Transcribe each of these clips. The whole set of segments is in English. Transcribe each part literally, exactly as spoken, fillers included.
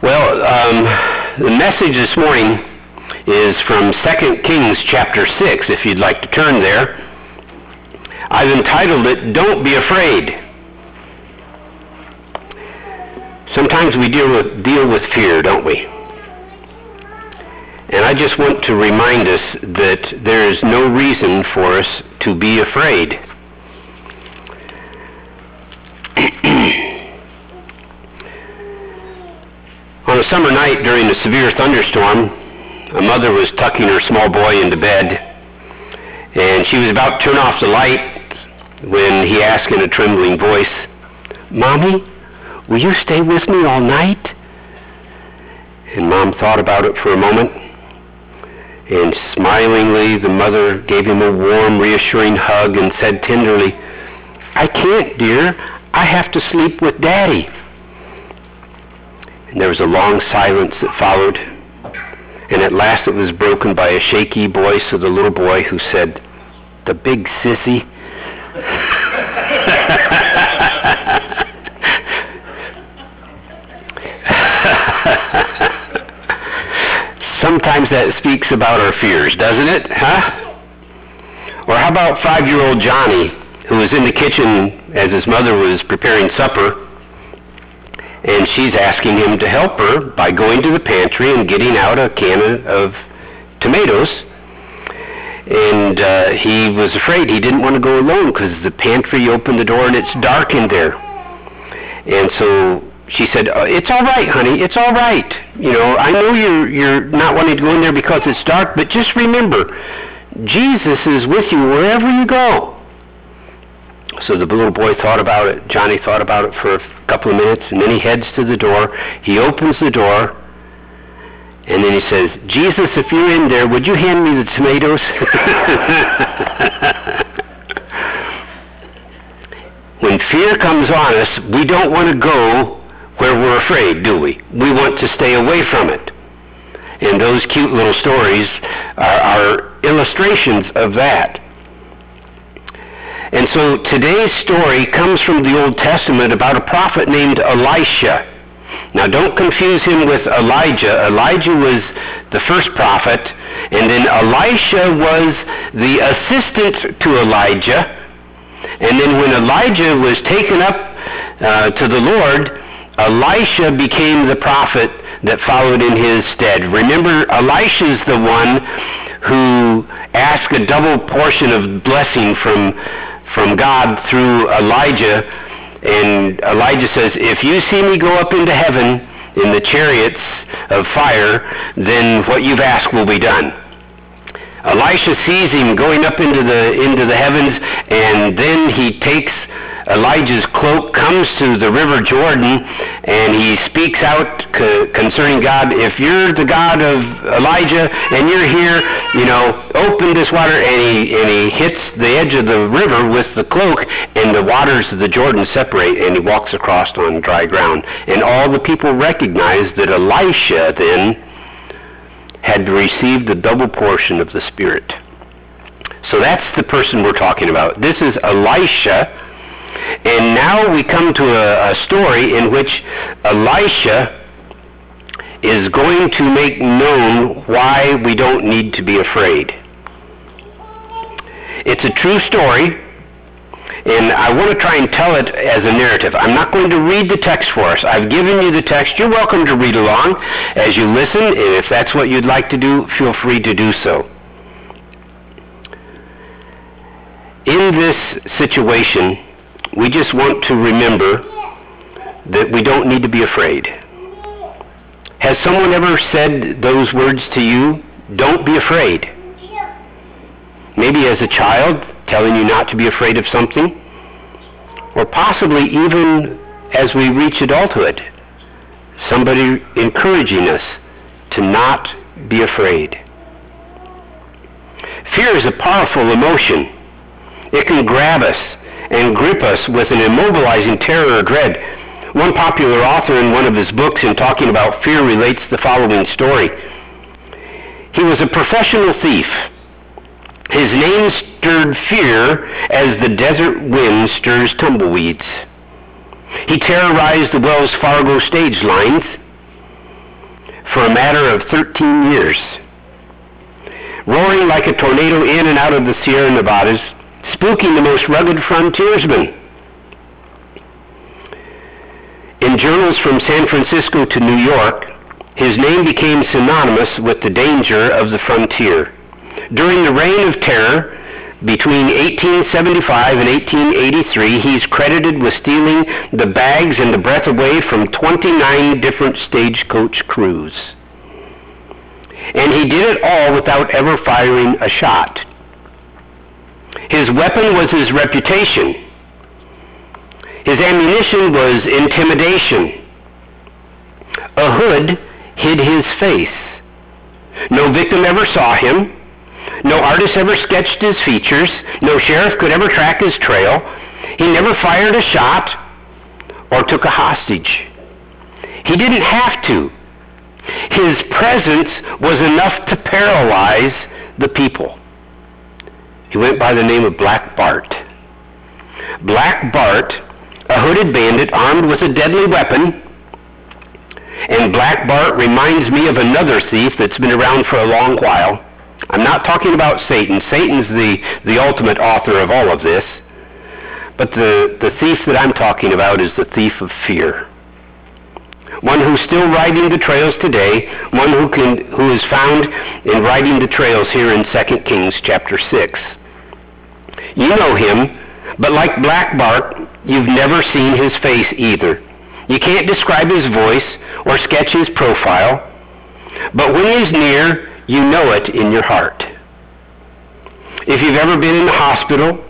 Well, um, the message this morning is from Second Kings chapter six, if you'd like to turn there. I've entitled it, Don't Be Afraid. Sometimes we deal with, deal with fear, don't we? And I just want to remind us that there is no reason for us to be afraid. On a summer night during a severe thunderstorm, a mother was tucking her small boy into bed, and she was about to turn off the light when he asked in a trembling voice, "Mommy, will you stay with me all night?" And Mom thought about it for a moment, and smilingly the mother gave him a warm, reassuring hug and said tenderly, "I can't, dear. I have to sleep with Daddy." And there was a long silence that followed, and at last it was broken by a shaky voice of the little boy who said, "The big sissy." Sometimes that speaks about our fears, doesn't it? Huh? Or how about five-year-old Johnny, who was in the kitchen as his mother was preparing supper, and she's asking him to help her by going to the pantry and getting out a can of tomatoes. And uh, he was afraid. He didn't want to go alone because the pantry opened the door and it's dark in there. And so she said, uh, "It's all right, honey. It's all right. You know, I know you're you're not wanting to go in there because it's dark, but just remember, Jesus is with you wherever you go." So the little boy thought about it. Johnny thought about it for a couple of minutes, and then he heads to the door. He opens the door, and then he says, "Jesus, if you're in there, would you hand me the tomatoes?" When fear comes on us, we don't want to go where we're afraid, do we? We want to stay away from it. And those cute little stories are, are illustrations of that. And so today's story comes from the Old Testament about a prophet named Elisha. Now don't confuse him with Elijah. Elijah was the first prophet, and then Elisha was the assistant to Elijah. And then when Elijah was taken up uh, to the Lord, Elisha became the prophet that followed in his stead. Remember, Elisha's the one who asked a double portion of blessing from from God through Elijah, and Elijah says, "If you see me go up into heaven in the chariots of fire, then what you've asked will be done." Elisha sees him going up into the into the heavens, and then he takes Elijah's cloak, comes to the river Jordan, and he speaks out c- concerning God. "If you're the God of Elijah and you're here, you know, open this water." And he, and he hits the edge of the river with the cloak, and the waters of the Jordan separate, and he walks across on dry ground. And all the people recognize that Elisha then had received the double portion of the Spirit. So that's the person we're talking about. This is Elisha. And now we come to a, a story in which Elisha is going to make known why we don't need to be afraid. It's a true story, and I want to try and tell it as a narrative. I'm not going to read the text for us. I've given you the text. You're welcome to read along as you listen, and if that's what you'd like to do, feel free to do so. In this situation, we just want to remember that we don't need to be afraid. Has someone ever said those words to you? Don't be afraid. Maybe as a child, telling you not to be afraid of something, or possibly even as we reach adulthood, somebody encouraging us to not be afraid. Fear is a powerful emotion. It can grab us and grip us with an immobilizing terror or dread. One popular author in one of his books, in talking about fear, relates the following story. He was a professional thief. His name stirred fear as the desert wind stirs tumbleweeds. He terrorized the Wells Fargo stage lines. for a matter of thirteen years. Roaring like a tornado in and out of the Sierra Nevadas, spooking the most rugged frontiersmen. In journals from San Francisco to New York, his name became synonymous with the danger of the frontier. During the Reign of Terror, between eighteen seventy-five and eighteen eighty-three, he's credited with stealing the bags and the breath away from twenty-nine different stagecoach crews. And he did it all without ever firing a shot. His weapon was his reputation. His ammunition was intimidation. A hood hid his face. No victim ever saw him. No artist ever sketched his features. No sheriff could ever track his trail. He never fired a shot or took a hostage. He didn't have to. His presence was enough to paralyze the people. He went by the name of Black Bart. Black Bart, a hooded bandit armed with a deadly weapon. And Black Bart reminds me of another thief that's been around for a long while. I'm not talking about Satan. Satan's the, the ultimate author of all of this. But the, the thief that I'm talking about is the thief of fear. One who's still riding the trails today, one who can who is found in riding the trails here in Second Kings chapter six. You know him, but like Black Bart, you've never seen his face either. You can't describe his voice or sketch his profile, but when he's near, you know it in your heart. If you've ever been in the hospital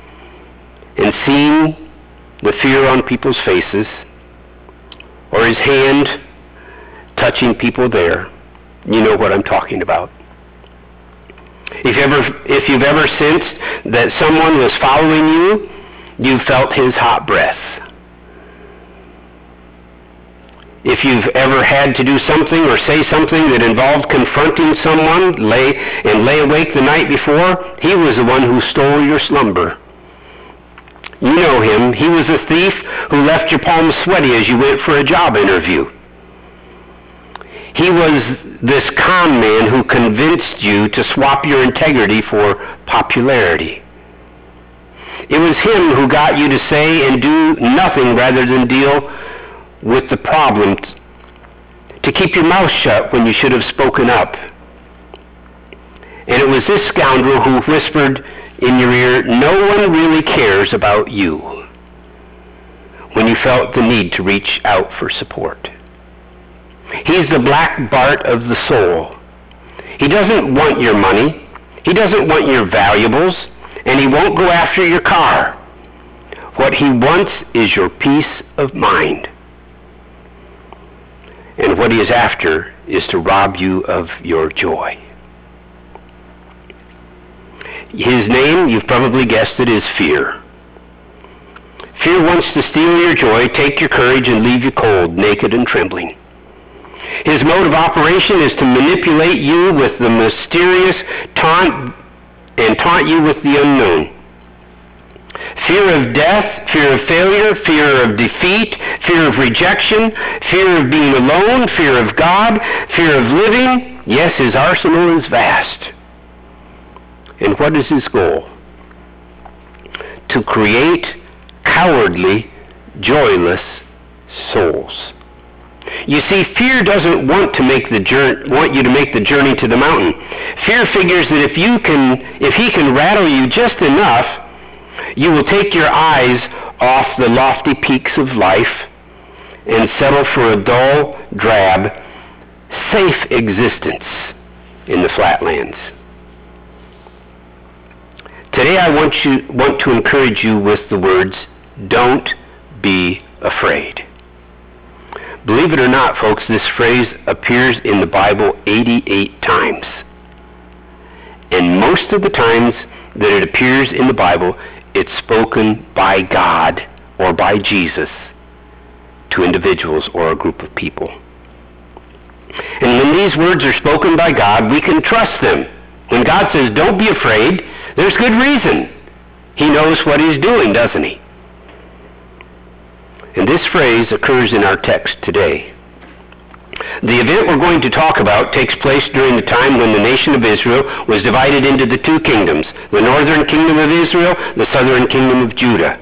and seen the fear on people's faces, or his hand touching people there, you know what I'm talking about. If, you ever, if you've ever sensed that someone was following you, you felt his hot breath. If you've ever had to do something or say something that involved confronting someone lay, and lay awake the night before, he was the one who stole your slumber. You know him. He was the thief who left your palms sweaty as you went for a job interview. He was this con man who convinced you to swap your integrity for popularity. It was him who got you to say and do nothing rather than deal with the problem, to keep your mouth shut when you should have spoken up. And it was this scoundrel who whispered in your ear, "No one really cares about you," when you felt the need to reach out for support. He's the Black Bart of the soul. He doesn't want your money. He doesn't want your valuables, and he won't go after your car. What he wants is your peace of mind. And what he is after is to rob you of your joy. His name, you've probably guessed it, is fear. Fear wants to steal your joy, take your courage, and leave you cold, naked, and trembling. His mode of operation is to manipulate you with the mysterious, taunt, and taunt you with the unknown. Fear of death, fear of failure, fear of defeat, fear of rejection, fear of being alone, fear of God, fear of living. Yes, his arsenal is vast. And what is his goal? To create cowardly, joyless souls. You see, fear doesn't want to make the journey, want you to make the journey to the mountain. Fear figures that if you can, if he can rattle you just enough, you will take your eyes off the lofty peaks of life and settle for a dull, drab, safe existence in the flatlands. Today I want you want to encourage you with the words, "Don't be afraid." Believe it or not, folks, this phrase appears in the Bible eighty-eight times. And most of the times that it appears in the Bible, it's spoken by God or by Jesus to individuals or a group of people. And when these words are spoken by God, we can trust them. When God says, "Don't be afraid," there's good reason. He knows what he's doing, doesn't he? And this phrase occurs in our text today. The event we're going to talk about takes place during the time when the nation of Israel was divided into the two kingdoms, the northern kingdom of Israel, the southern kingdom of Judah.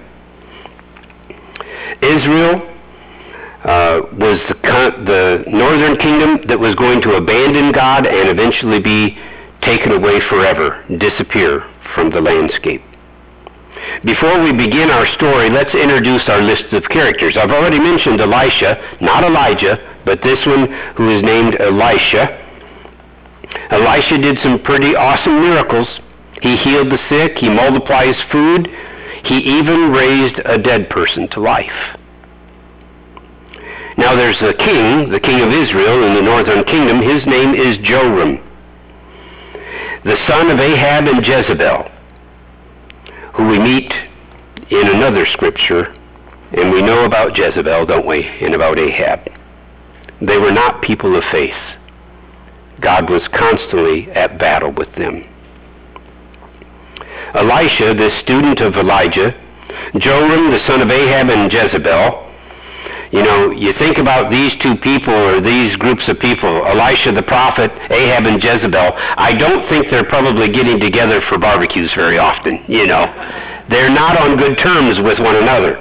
Israel uh, was the, the northern kingdom that was going to abandon God and eventually be taken away forever, disappear from the landscape. Before we begin our story, let's introduce our list of characters. I've already mentioned Elisha, not Elijah, but this one who is named Elisha. Elisha did some pretty awesome miracles. He healed the sick, he multiplies food, he even raised a dead person to life. Now there's a king, the king of Israel in the northern kingdom. His name is Joram, the son of Ahab and Jezebel, who we meet in another scripture, and we know about Jezebel, don't we, and about Ahab. They were not people of faith. God was constantly at battle with them. Elisha, this student of Elijah, Joram, the son of Ahab and Jezebel. You know, you think about these two people or these groups of people, Elisha the prophet, Ahab and Jezebel. I don't think they're probably getting together for barbecues very often, you know. They're not on good terms with one another.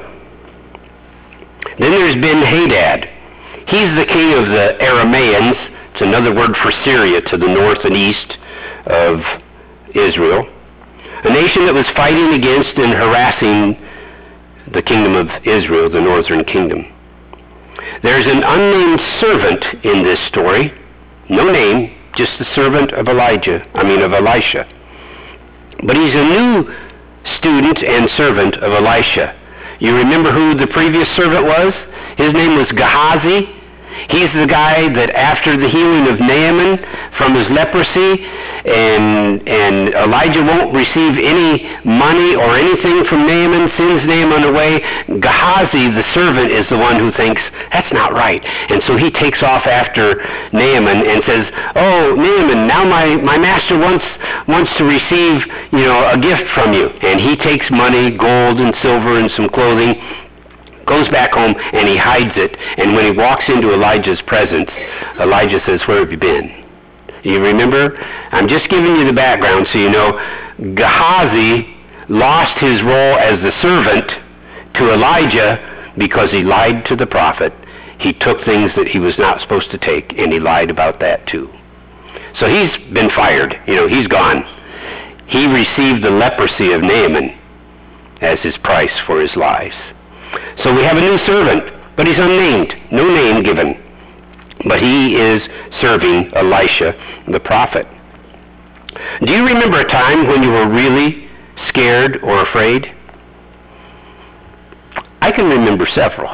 Then there's Ben-Hadad. He's the king of the Arameans. It's another word for Syria to the north and east of Israel. A nation that was fighting against and harassing the kingdom of Israel, the northern kingdom. There's an unnamed servant in this story. No name, just the servant of Elijah, I mean of Elisha. But he's a new student and servant of Elisha. You remember who the previous servant was? His name was Gehazi. He's the guy that after the healing of Naaman from his leprosy, and and Elijah won't receive any money or anything from Naaman, sends Naaman away. Gehazi, the servant, is the one who thinks, that's not right. And so he takes off after Naaman and says, oh, Naaman, now my, my master wants, wants to receive, you know, a gift from you. And he takes money, gold and silver and some clothing, goes back home, and he hides it. And when he walks into Elijah's presence, Elijah says, where have you been? You remember? I'm just giving you the background so you know. Gehazi lost his role as the servant to Elijah because he lied to the prophet. He took things that he was not supposed to take, and he lied about that too. So he's been fired. You know, he's gone. He received the leprosy of Naaman as his price for his lies. So we have a new servant, but he's unnamed, no name given. But he is serving Elisha, the prophet. Do you remember a time when you were really scared or afraid? I can remember several.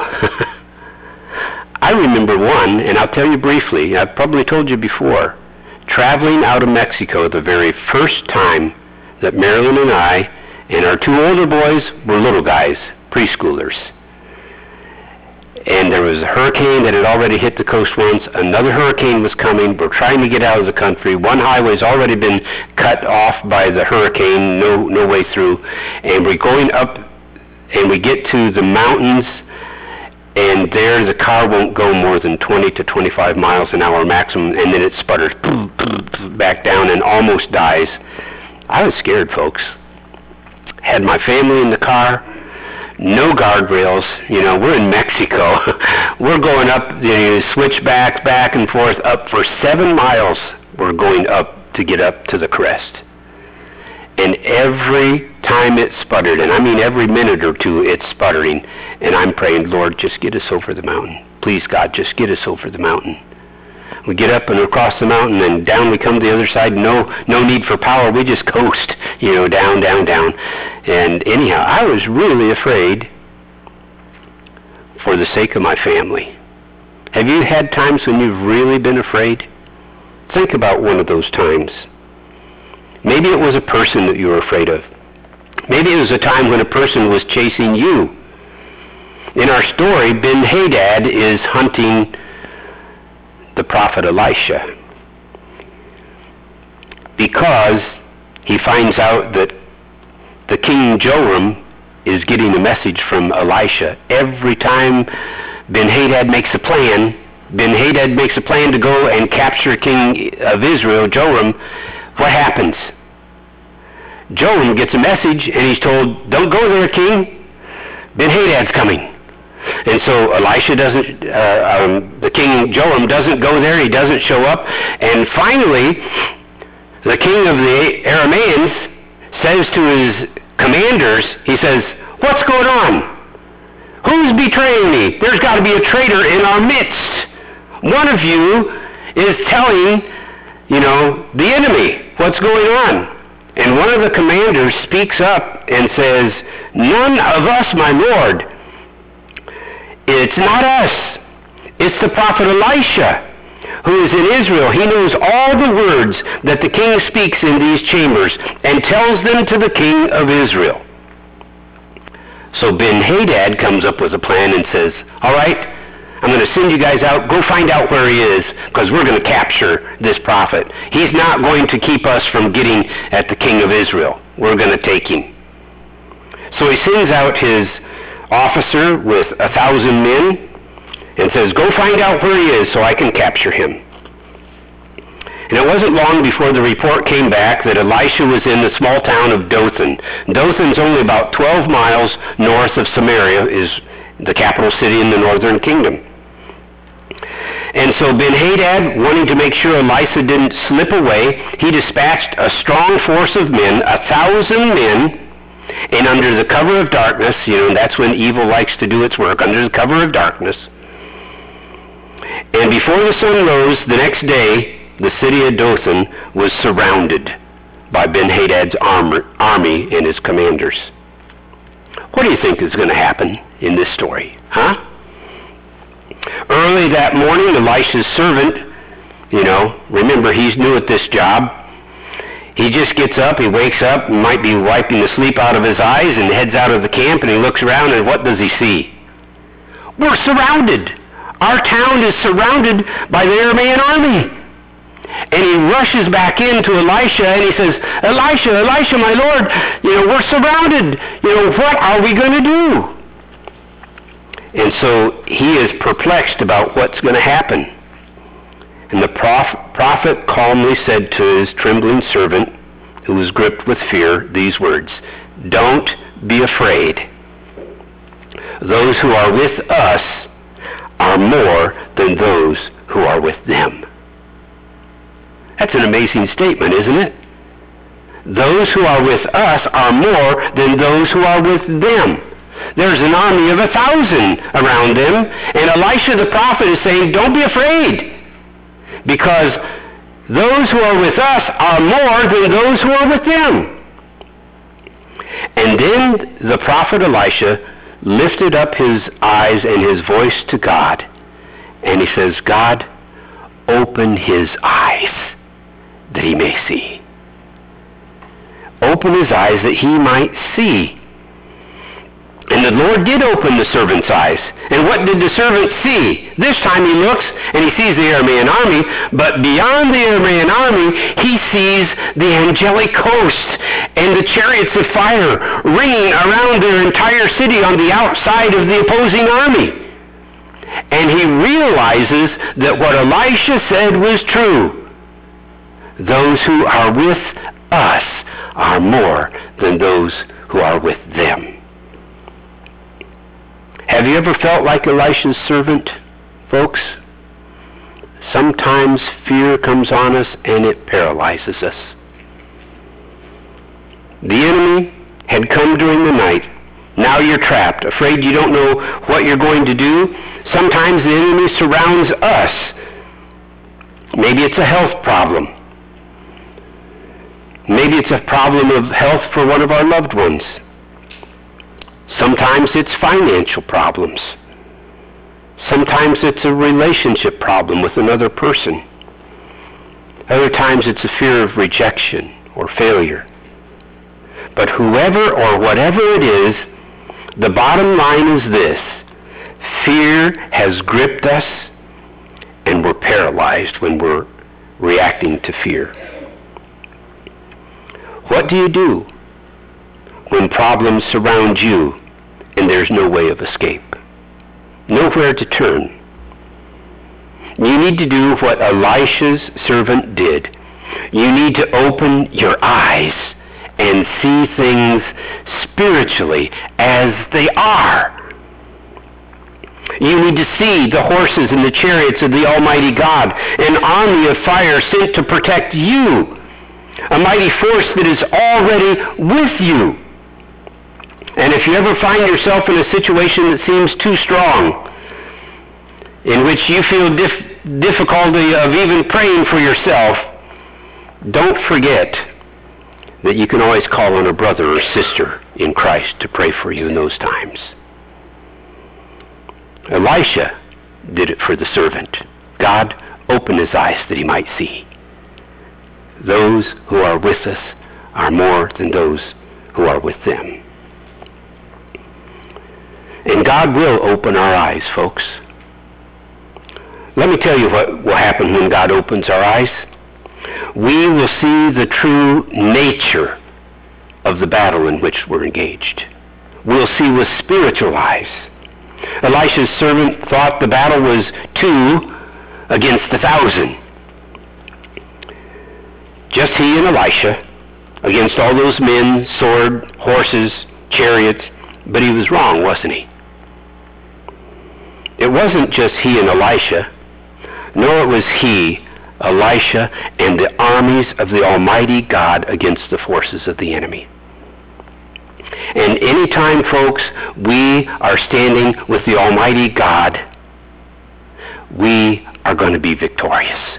I remember one, and I'll tell you briefly. I've probably told you before. Traveling out of Mexico the very first time that Marilyn and I and our two older boys were little guys, preschoolers. And there was a hurricane that had already hit the coast once. Another hurricane was coming. We're trying to get out of the country. One highway's already been cut off by the hurricane, no, no way through. And we're going up, and we get to the mountains, and there the car won't go more than twenty to twenty-five miles an hour maximum, and then it sputters back down and almost dies. I was scared, folks. Had my family in the car. No guardrails. You know, we're in Mexico. We're going up, you know, switchbacks back and forth up for seven miles. We're going up to get up to the crest. And every time it sputtered, and I mean every minute or two it's sputtering, and I'm praying, Lord, just get us over the mountain. Please, God, just get us over the mountain. We get up and across the mountain, and down we come to the other side. No, no need for power. We just coast, you know, down, down, down. And anyhow, I was really afraid for the sake of my family. Have you had times when you've really been afraid? Think about one of those times. Maybe it was a person that you were afraid of. Maybe it was a time when a person was chasing you. In our story, Ben-Hadad is hunting the prophet Elisha because he finds out that the king Joram is getting a message from Elisha. Every time Ben-Hadad makes a plan, Ben-Hadad makes a plan to go and capture king of Israel, Joram. What happens? Joram gets a message and he's told, don't go there, king. Ben-Hadad's coming. And so Elisha doesn't, uh, um, the king Joram doesn't go there. He doesn't show up. And finally, the king of the Arameans says to his commanders, he says, what's going on? Who's betraying me? There's got to be a traitor in our midst. One of you is telling, you know, the enemy what's going on. And one of the commanders speaks up and says, none of us, my lord. It's not us. It's the prophet Elisha, who is in Israel. He knows all the words that the king speaks in these chambers and tells them to the king of Israel. So Ben-Hadad comes up with a plan and says, all right, I'm going to send you guys out. Go find out where he is, because we're going to capture this prophet. He's not going to keep us from getting at the king of Israel. We're going to take him. So he sends out his officer with a thousand men and says, go find out where he is so I can capture him. And it wasn't long before the report came back that Elisha was in the small town of Dothan. Dothan's only about twelve miles north of Samaria, is the capital city in the northern kingdom. And so Ben-Hadad, wanting to make sure Elisha didn't slip away, he dispatched a strong force of men, a thousand men, and under the cover of darkness, you know, that's when evil likes to do its work, under the cover of darkness. And before the sun rose the next day, the city of Dothan was surrounded by Ben-Hadad's armor, army and his commanders. What do you think is going to happen in this story? Huh? Early that morning, Elisha's servant, you know, remember he's new at this job. He just gets up, he wakes up, might be wiping the sleep out of his eyes, and heads out of the camp, and he looks around, and what does he see? We're surrounded. Our town is surrounded by the Aramean army. And he rushes back into Elisha and he says, Elisha, Elisha, my Lord, you know, we're surrounded. You know, what are we going to do? And so he is perplexed about what's going to happen. And the prof- prophet calmly said to his trembling servant, who was gripped with fear, these words, don't be afraid. Those who are with us are more than those who are with them. That's an amazing statement, isn't it? Those who are with us are more than those who are with them. There's an army of a thousand around them, and Elisha the prophet is saying, don't be afraid, because those who are with us are more than those who are with them. And then the prophet Elisha lifted up his eyes and his voice to God, and he says, God, open his eyes that he may see. Open his eyes that he might see. And the Lord did open the servant's eyes. And what did the servant see? This time he looks and he sees the Aramean army, but beyond the Aramean army, he sees the angelic host and the chariots of fire ringing around their entire city on the outside of the opposing army. And he realizes that what Elisha said was true. Those who are with us are more than those who are with them. Have you ever felt like Elisha's servant, folks? Sometimes fear comes on us and it paralyzes us. The enemy had come during the night. Now you're trapped, afraid you don't know what you're going to do. Sometimes the enemy surrounds us. Maybe it's a health problem. Maybe it's a problem of health for one of our loved ones. Sometimes it's financial problems. Sometimes it's a relationship problem with another person. Other times it's a fear of rejection or failure. But whoever or whatever it is, the bottom line is this: fear has gripped us and we're paralyzed when we're reacting to fear. What do you do when problems surround you and there's no way of escape? Nowhere to turn. You need to do what Elisha's servant did. You need to open your eyes and see things spiritually as they are. You need to see the horses and the chariots of the Almighty God, an army of fire sent to protect you, a mighty force that is already with you. And if you ever find yourself in a situation that seems too strong, in which you feel dif- difficulty of even praying for yourself, don't forget that you can always call on a brother or sister in Christ to pray for you in those times. Elisha did it for the servant. God opened his eyes that he might see. Those who are with us are more than those who are with them. And God will open our eyes, folks. Let me tell you what will happen when God opens our eyes. We will see the true nature of the battle in which we're engaged. We'll see with spiritual eyes. Elisha's servant thought the battle was two against a thousand. Just he and Elisha against all those men, sword, horses, chariots. But he was wrong, wasn't he? It wasn't just he and Elisha. No, it was he, Elisha, and the armies of the Almighty God against the forces of the enemy. And anytime, folks, we are standing with the Almighty God, we are going to be victorious.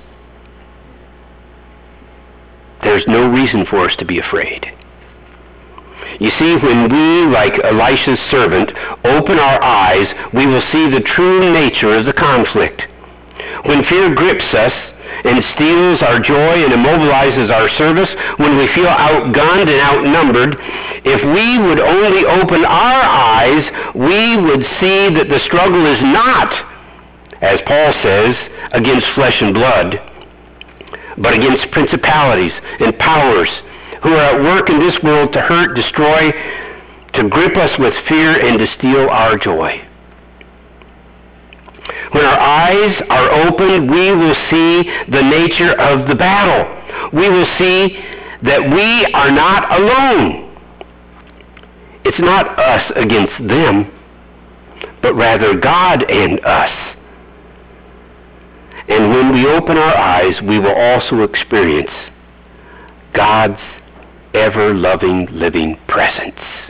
There's no reason for us to be afraid. You see, when we, like Elisha's servant, open our eyes, we will see the true nature of the conflict. When fear grips us and steals our joy and immobilizes our service, when we feel outgunned and outnumbered, if we would only open our eyes, we would see that the struggle is not, as Paul says, against flesh and blood, but against principalities and powers who are at work in this world to hurt, destroy, to grip us with fear, and to steal our joy. When our eyes are opened, we will see the nature of the battle. We will see that we are not alone. It's not us against them, but rather God and us. And when we open our eyes, we will also experience God's ever-loving, living presence.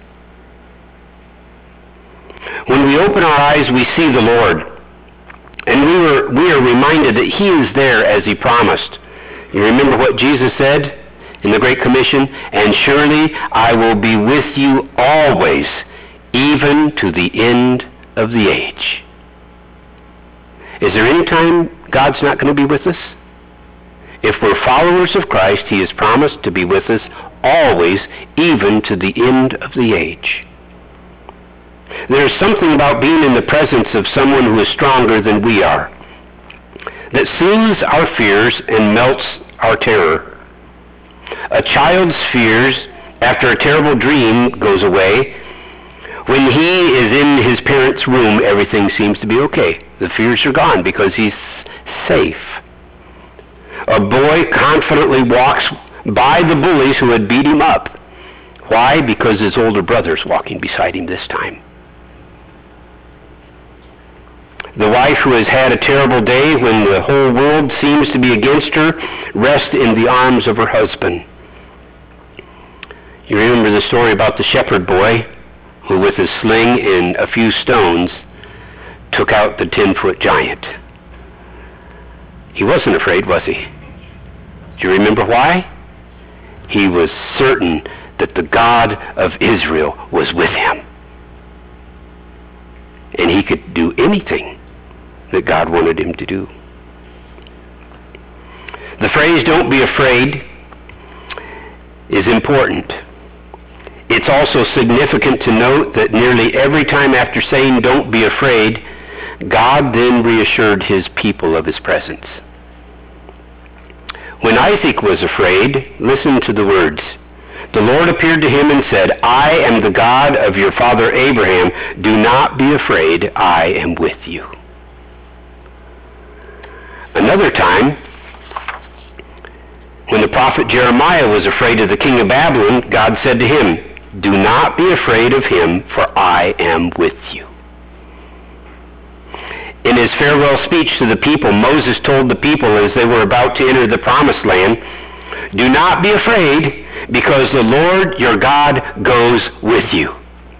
When we open our eyes, we see the Lord. And we were we are reminded that he is there as he promised. You remember what Jesus said in the Great Commission? And surely I will be with you always, even to the end of the age. Is there any time God's not going to be with us? If we're followers of Christ, he has promised to be with us always, even to the end of the age. There's something about being in the presence of someone who is stronger than we are, that soothes our fears and melts our terror. A child's fears after a terrible dream goes away. When he is in his parents' room, everything seems to be okay. The fears are gone because he's safe. A boy confidently walks by the bullies who had beat him up. Why? Because his older brother's walking beside him this time. The wife who has had a terrible day when the whole world seems to be against her rests in the arms of her husband. You remember the story about the shepherd boy who with his sling and a few stones took out the ten-foot giant. He wasn't afraid, was he? Do you remember why? He was certain that the God of Israel was with him. And he could do anything that God wanted him to do. The phrase, "don't be afraid," is important. It's also significant to note that nearly every time after saying, "don't be afraid," God then reassured his people of his presence. When Isaac was afraid, listen to the words. The Lord appeared to him and said, "I am the God of your father Abraham. Do not be afraid. I am with you." Another time, when the prophet Jeremiah was afraid of the king of Babylon, God said to him, "Do not be afraid of him, for I am with you." In his farewell speech to the people, Moses told the people as they were about to enter the promised land, "Do not be afraid, because the Lord your God goes with you."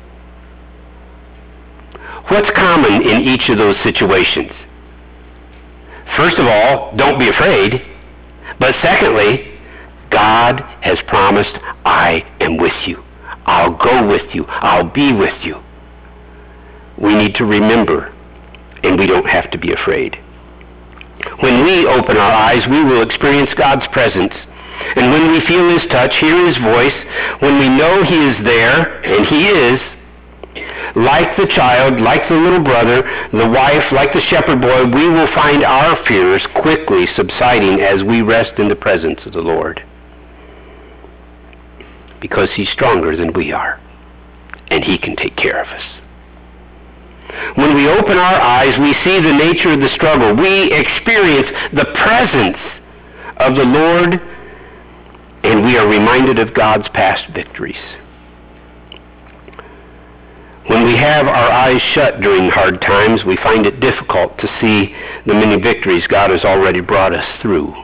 What's common in each of those situations? First of all, don't be afraid. But secondly, God has promised, "I am with you. I'll go with you. I'll be with you." We need to remember, and we don't have to be afraid. When we open our eyes, we will experience God's presence. And when we feel his touch, hear his voice, when we know he is there, and he is, like the child, like the little brother, the wife, like the shepherd boy, we will find our fears quickly subsiding as we rest in the presence of the Lord. Because he's stronger than we are, and he can take care of us. When we open our eyes, we see the nature of the struggle. We experience the presence of the Lord, and we are reminded of God's past victories. When we have our eyes shut during hard times, we find it difficult to see the many victories God has already brought us through.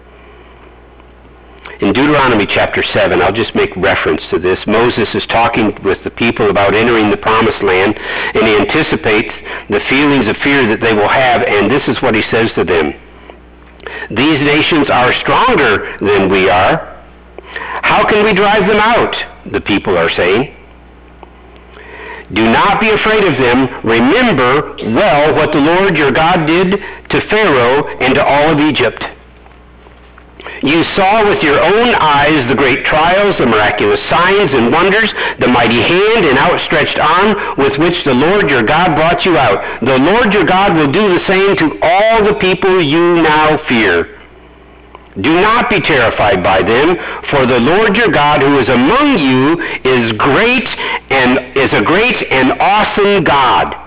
In Deuteronomy chapter seven, I'll just make reference to this. Moses is talking with the people about entering the promised land, and he anticipates the feelings of fear that they will have, and this is what he says to them. "These nations are stronger than we are. How can we drive them out?" the people are saying. "Do not be afraid of them. Remember well what the Lord your God did to Pharaoh and to all of Egypt. You saw with your own eyes the great trials, the miraculous signs and wonders, the mighty hand and outstretched arm with which the Lord your God brought you out. The Lord your God will do the same to all the people you now fear. Do not be terrified by them, for the Lord your God who is among you is great and is a great and awesome God."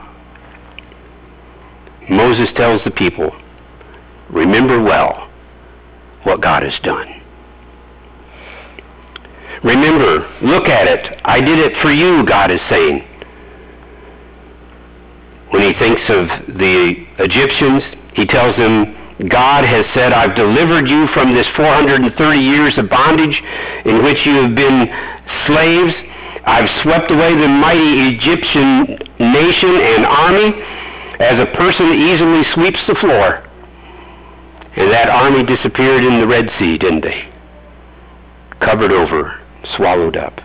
Moses tells the people, remember well what God has done. Remember, look at it. I did it for you, God is saying. When he thinks of the Egyptians, he tells them, God has said, "I've delivered you from this four hundred thirty years of bondage in which you have been slaves. I've swept away the mighty Egyptian nation and army as a person easily sweeps the floor." And that army disappeared in the Red Sea, didn't they? Covered over, swallowed up.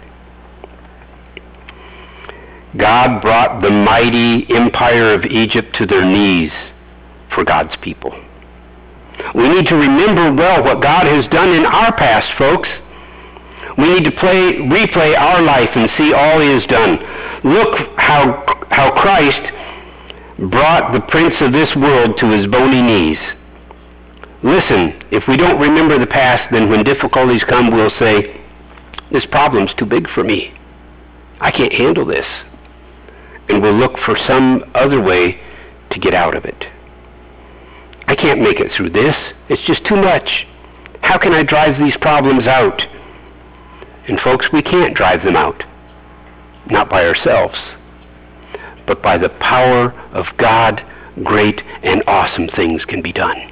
God brought the mighty empire of Egypt to their knees for God's people. We need to remember well what God has done in our past, folks. We need to play, replay our life and see all he has done. Look how, how Christ brought the prince of this world to his bony knees. Listen, if we don't remember the past, then when difficulties come, we'll say, "This problem's too big for me. I can't handle this." And we'll look for some other way to get out of it. "I can't make it through this. It's just too much. How can I drive these problems out?" And folks, we can't drive them out. Not by ourselves, but by the power of God. Great and awesome things can be done.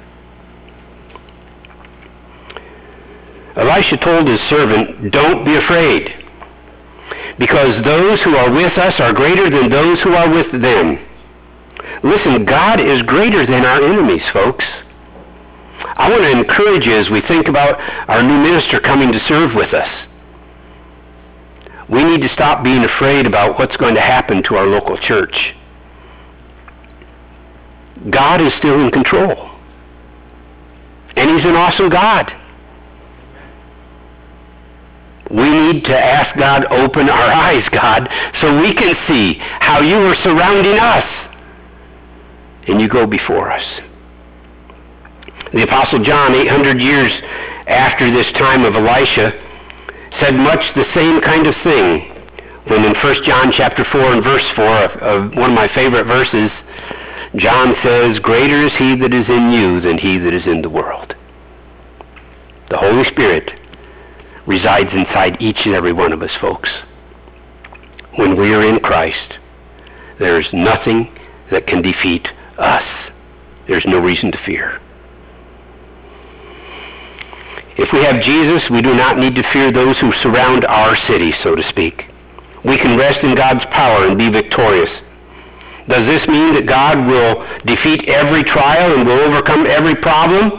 Elisha told his servant, "Don't be afraid, because those who are with us are greater than those who are with them." Listen, God is greater than our enemies, folks. I want to encourage you as we think about our new minister coming to serve with us. We need to stop being afraid about what's going to happen to our local church. God is still in control. And he's an awesome God. We need to ask God, open our eyes, God, so we can see how you are surrounding us. And you go before us. The Apostle John, eight hundred years after this time of Elisha, said much the same kind of thing when in First John chapter four and verse four, of, of one of my favorite verses, John says, greater is he that is in you than he that is in the world. The Holy Spirit resides inside each and every one of us, folks. When we are in Christ, there is nothing that can defeat us. There's no reason to fear. If we have Jesus, we do not need to fear those who surround our city, so to speak. We can rest in God's power and be victorious. Does this mean that God will defeat every trial and will overcome every problem?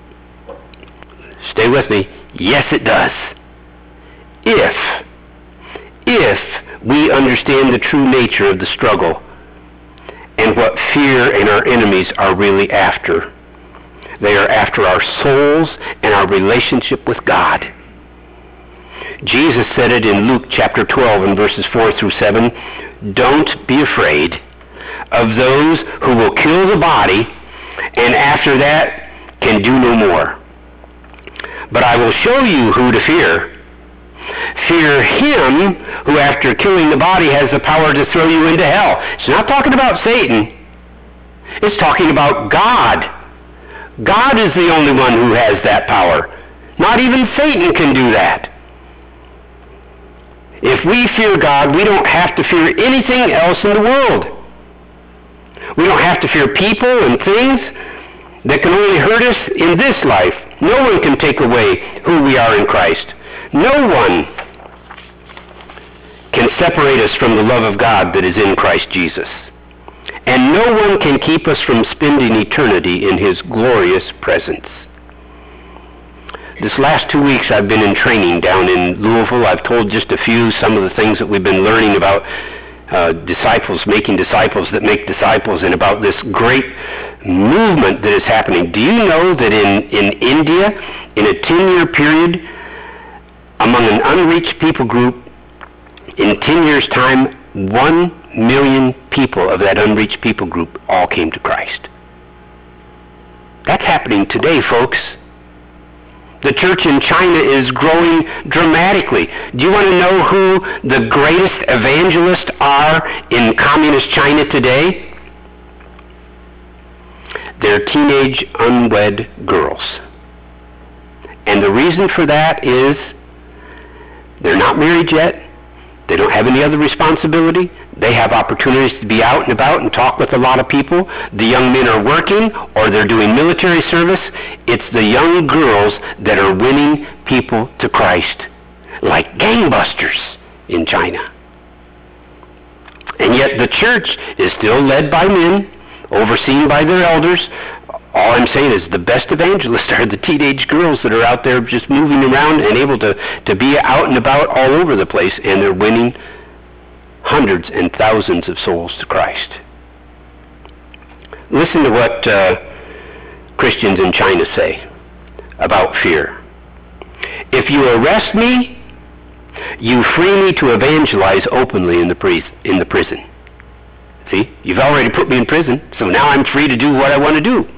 Stay with me. Yes, it does. If, if we understand the true nature of the struggle and what fear and our enemies are really after. They are after our souls and our relationship with God. Jesus said it in Luke chapter twelve and verses four through seven. Don't be afraid of those who will kill the body and after that can do no more. But I will show you who to fear. Fear him who after killing the body has the power to throw you into hell. It's not talking about Satan. It's talking about God. God is the only one who has that power. Not even Satan can do that. If we fear God, we don't have to fear anything else in the world. We don't have to fear people and things that can only hurt us in this life. No one can take away who we are in Christ. No one can separate us from the love of God that is in Christ Jesus. And no one can keep us from spending eternity in his glorious presence. This last two weeks I've been in training down in Louisville. I've told just a few, some of the things that we've been learning about uh, disciples, making disciples that make disciples, and about this great movement that is happening. Do you know that in, in India, in a ten-year period, among an unreached people group, in ten years' time, one million people of that unreached people group all came to Christ. That's happening today, folks. The church in China is growing dramatically. Do you want to know who the greatest evangelists are in communist China today? They're teenage unwed girls. And the reason for that is they're not married yet. They don't have any other responsibility. They have opportunities to be out and about and talk with a lot of people. The young men are working or they're doing military service. It's the young girls that are winning people to Christ like gangbusters in China. And yet the church is still led by men, overseen by their elders. All I'm saying is the best evangelists are the teenage girls that are out there just moving around and able to, to be out and about all over the place, and they're winning hundreds and thousands of souls to Christ. Listen to what uh, Christians in China say about fear. If you arrest me, you free me to evangelize openly in the, pri- in the prison. See, you've already put me in prison, so now I'm free to do what I want to do.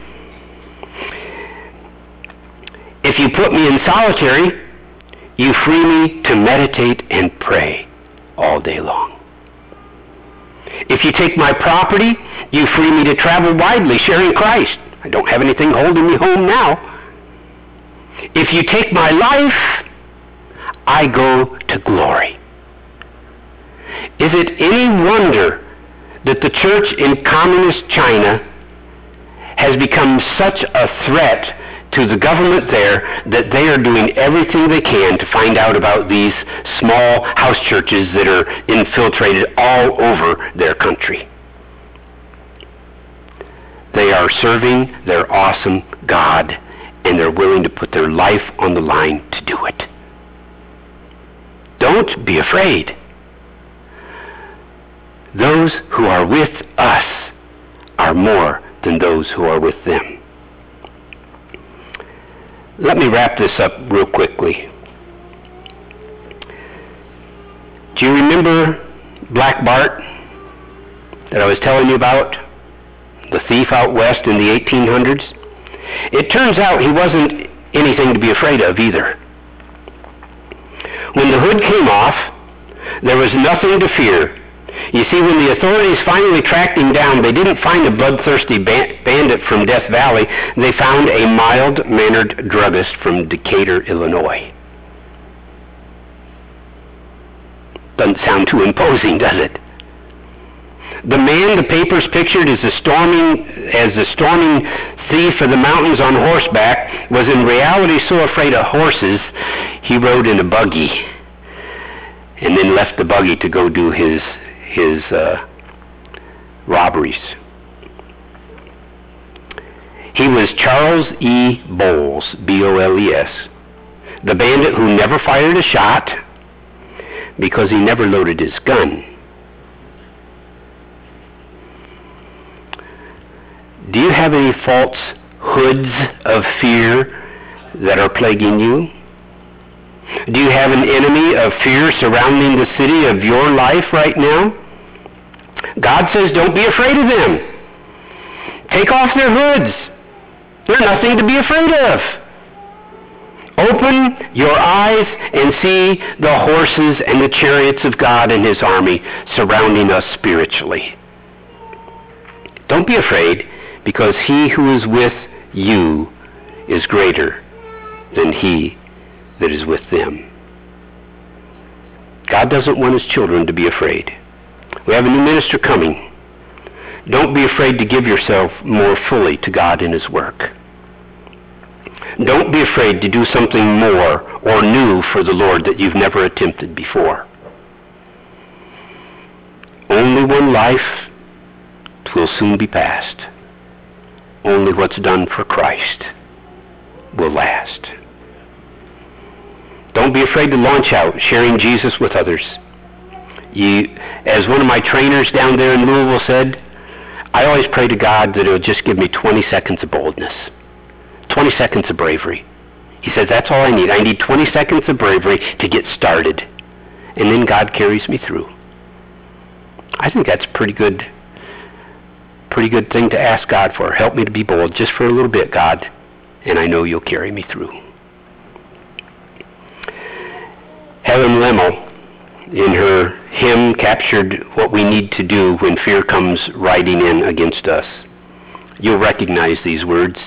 If you put me in solitary, you free me to meditate and pray all day long. If you take my property, you free me to travel widely, sharing Christ. I don't have anything holding me home now. If you take my life, I go to glory. Is it any wonder that the church in communist China has become such a threat to the government there that they are doing everything they can to find out about these small house churches that are infiltrated all over their country? They are serving their awesome God, and they're willing to put their life on the line to do it. Don't be afraid. Those who are with us are more than those who are with them. Let me wrap this up real quickly. Do you remember Black Bart that I was telling you about? The thief out west in the eighteen hundreds? It turns out he wasn't anything to be afraid of either. When the hood came off, there was nothing to fear You see, when the authorities finally tracked him down, they didn't find a bloodthirsty bandit from Death Valley. They found a mild-mannered druggist from Decatur, Illinois. Doesn't sound too imposing, does it? The man the papers pictured as the storming, as the storming thief of the mountains on horseback was in reality so afraid of horses, he rode in a buggy and then left the buggy to go do his, his uh, robberies. He was Charles E. Bowles, B O L E S, the bandit who never fired a shot because he never loaded his gun. Do you have any false hoods of fear that are plaguing you? Do you have an enemy of fear surrounding the city of your life right now? God says, don't be afraid of them. Take off their hoods. They're nothing to be afraid of. Open your eyes and see the horses and the chariots of God and his army surrounding us spiritually. Don't be afraid, because he who is with you is greater than he that is with them. God doesn't want his children to be afraid. We have a new minister coming. Don't be afraid to give yourself more fully to God and his work. Don't be afraid to do something more or new for the Lord that you've never attempted before. Only one life will soon be past. Only what's done for Christ will last. Don't be afraid to launch out, sharing Jesus with others. You, as one of my trainers down there in Louisville said, I always pray to God that he'll just give me twenty seconds of boldness, twenty seconds of bravery. He says, that's all I need. I need twenty seconds of bravery to get started. And then God carries me through. I think that's pretty good Pretty good thing to ask God for. Help me to be bold just for a little bit, God, and I know you'll carry me through. Helen Lemmel, in her hymn, captured what we need to do when fear comes riding in against us. You'll recognize these words.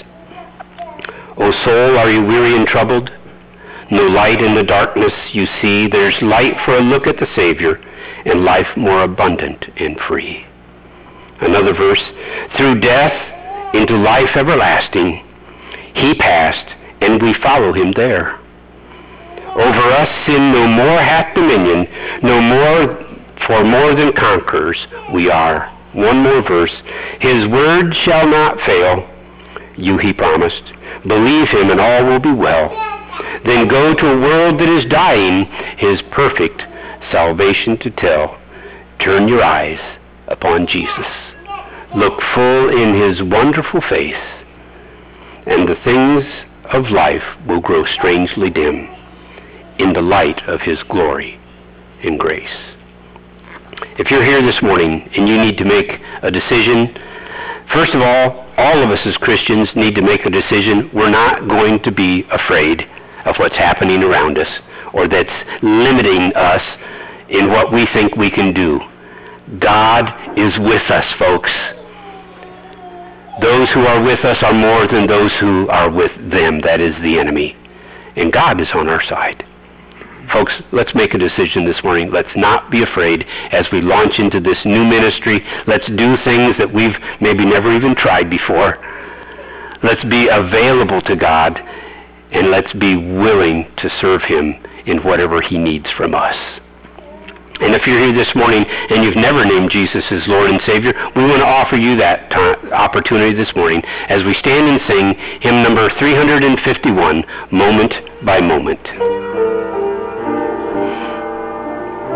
O soul, are you weary and troubled? No light in the darkness you see. There's light for a look at the Savior, and life more abundant and free. Another verse, through death into life everlasting, he passed, and we follow him there. Over us sin no more hath dominion, no more, for more than conquerors we are. One more verse, his word shall not fail, you he promised. Believe him and all will be well. Then go to a world that is dying, his perfect salvation to tell. Turn your eyes upon Jesus. Look full in his wonderful face, and the things of life will grow strangely dim in the light of his glory and grace. If you're here this morning and you need to make a decision, first of all, all of us as Christians need to make a decision. We're not going to be afraid of what's happening around us or that's limiting us in what we think we can do. God is with us, folks. Those who are with us are more than those who are with them. That is the enemy. And God is on our side. Folks, let's make a decision this morning. Let's not be afraid as we launch into this new ministry. Let's do things that we've maybe never even tried before. Let's be available to God, and let's be willing to serve him in whatever he needs from us. And if you're here this morning and you've never named Jesus as Lord and Savior, we want to offer you that t- opportunity this morning as we stand and sing hymn number three hundred fifty-one, Moment by Moment.